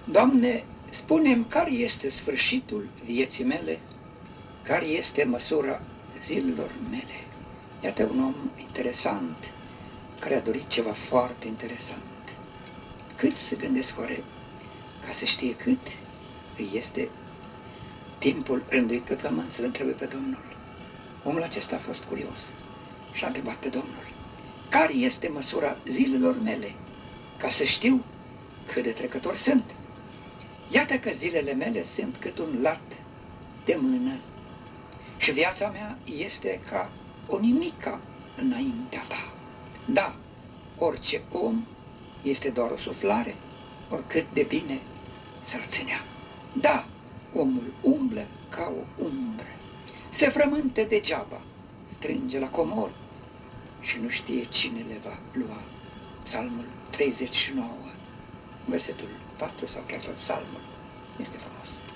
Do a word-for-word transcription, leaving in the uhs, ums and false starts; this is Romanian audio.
Doamne, spune-mi care este sfârșitul vieții mele, care este măsura zilelor mele. Iată un om interesant, care a dorit ceva foarte interesant. Cât se gândesc oare ca să știe cât îi este timpul rânduit pe pământ, să-L întrebe pe Domnul. Omul acesta a fost curios și a întrebat pe Domnul: care este măsura zilelor mele, ca să știu cât de trecător sunt? Iată că zilele mele sunt cât un lat de mână și viața mea este ca o nimica înaintea ta. Da, orice om este doar o suflare, oricât de bine s-ar ținea. Da, omul umblă ca o umbră, se frământă degeaba, strânge la comor și nu știe cine le va lua. Psalmul treizeci și nouă, versetul patru sau chiar tot psalmul, este frumos.